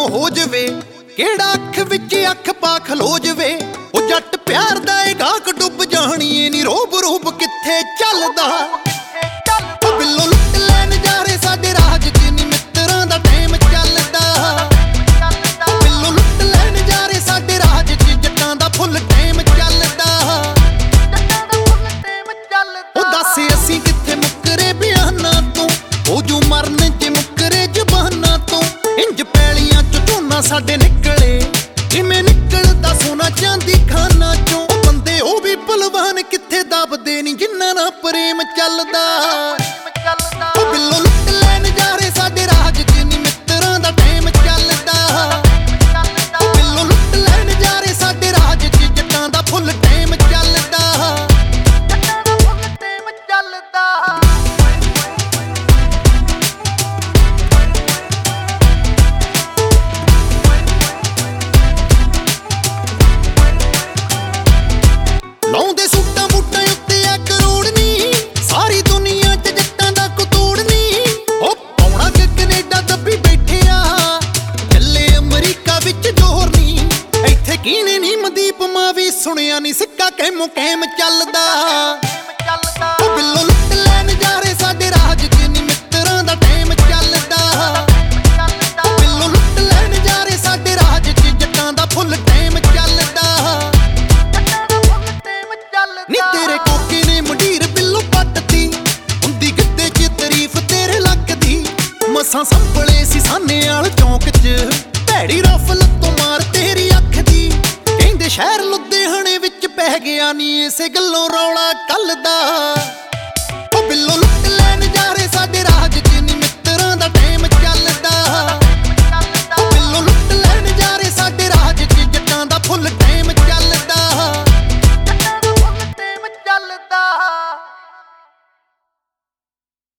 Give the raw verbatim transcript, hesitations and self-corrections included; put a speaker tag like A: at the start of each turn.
A: ਹੋ ਜਵੇ, ਕਿਹੜਾ ਅੱਖ ਵਿੱਚ ਅੱਖ ਪਾ ਖਲੋ ਜਵੇ। ਉਹ ਜੱਟ ਪਿਆਰ ਦਾ ਏ ਗਾਹਕ ਡੁੱਬ ਜਾਣੀਏ ਨੀ ਰੋਬ ਰੂਪ ਕਿੱਥੇ ਚੱਲਦਾ। ਉਹ ਬਿੱਲੋ ਲੁੱਟ ਲੈ ਨਜ਼ਾਰੇ ਸਾਡੇ ਰਾਜ ਚ ਨੀ ਮਿੱਤਰਾਂ ਦਾ ਟਾਈਮ ਚੱਲਦਾ। ਬਿੱਲੋ ਲੁੱਟ ਲੈ ਨਜ਼ਾਰੇ ਸਾਡੇ ਰਾਜ ਚ ਜੱਟਾਂ ਦਾ ਫੁੱਲ ਟਾਈਮ ਚੱਲਦਾ। ਉਹ ਦੱਸ ਅਸੀਂ ਕਿੱਥੇ ਮੁੱਕਰੇ ਬਿਆਨਾਂ ਤੋਂ, ਉਹ ਜੋ ਮਰਨ ਚ ਮੁੱਕਰੇ ਜ਼ਬਾਨਾਂ ਤੋਂ। ਇੰਜ ਪੈਲੀਆਂ ਚ ਝੋਨਾ ਸਾਡੇ ਨਿਕਲੇ ਜਿਵੇਂ ਨਿਕਲਦਾ ਸੋਨਾ ਚਾਂਦੀ ਖਾਨਾ ਚੋਂ। ਬੰਦੇ ਉਹ ਵੀ ਭਲਵਾਨ ਕਿੱਥੇ ਦੱਬਦੇ ਨੀ ਜਿੰਨਾਂ ਨਾਲ ਪ੍ਰੇਮ ਚੱਲਦਾ। ਉਹ ਬਿੱਲੋ ਲੁੱਟ ਲੈ ਨਜ਼ਾਰੇ ਸਾਡੇ ਰਾਜ ਚ ਨੀ ਮਿੱਤਰਾਂ ਦਾ ਟਾਈਮ ਚੱਲਦਾ। ਉਹ ਬਿੱਲੋ ਲੁੱਟ ਲੈ ਨਜ਼ਾਰੇ ਸਾਡੇ ਰਾਜ ਚ ਜੱਟਾਂ ਦਾ ਫੁੱਲ ਟਾਈਮ ਚੱਲਦਾ। ਲਾਉਂਦੇ ਸੂਟਾਂ ਬੂਟਾਂ ਉੱਤੇ ਆ ਕਰੋੜ ਨੀ, ਸਾਰੀ ਦੁਨੀਆ ਚ ਜੱਟਾਂ ਦਾ ਕਤੂੜ ਨੀ। ਉਹ ਪਾਉਣਾ ਕਿ ਕੈਨੇਡਾ ਦੱਬੀ ਬੈਠਿਆ, ਚੱਲੇ ਅਮਰੀਕਾ ਵਿੱਚ ਜ਼ੋਰ ਨੀ। ਇੱਥੇ ਕੀਨੇ ਨੀ ਮਨਦੀਪ ਮਾਂ ਵੀ ਸੁਣਿਆ ਨੀ ਸਿੱਕਾ ਕੈਮੋ ਕੈਮ ਚੱਲਦਾ। ਉਹ ਬਿੱਲੋ ਲੁੱਟ ਲੈ ਨਜ਼ਾਰੇ ਸਾਡੇ ਰਾਜ ਚ ਨੀ ਮਿੱਤਰਾਂ ਦਾ ਟਾਈਮ ਚੱਲਦਾ। ਉਹ ਬਿੱਲੋ ਲੁੱਟ ਲੈ ਨਜ਼ਾਰੇ ਸਾਡੇ ਰਾਜ ਚ ਜੱਟਾਂ ਦਾ ਫੁੱਲ ਟਾਈਮ ਚੱਲਦਾ। ਨੀ ਤੇਰੇ ਕੋਕੇ ਨੇ ਮੰਡੀਰ ਬਿੱਲੋ ਪੱਟਤੀ, ਹੁੰਦੀ ਗਿੱਧੇ ਚ ਤਾਰੀਫ ਤੇਰੇ ਲੱਕ ਦੀ। ਮਸਾਂ ਸੰਭਲੇ ਸੀ ਸਾਨੇ ਵਾਲ ਚੌਂਕ ਚ, ਭੈੜੀ ਰਫਲ ਤੋਂ ਮਾਰ ਤੇਰੀ ਅੱਖ ਦੀ। ਕਹਿੰਦੇ ਸ਼ਹਿਰ ਲੁਧਿਆਣੇ ਵਿੱਚ ਪੈ ਗਿਆ ਨੀ ਇਸੇ ਗੱਲੋਂ ਰੌਲਾ ਕੱਲ ਦਾ। ਉਹ ਬਿੱਲੋ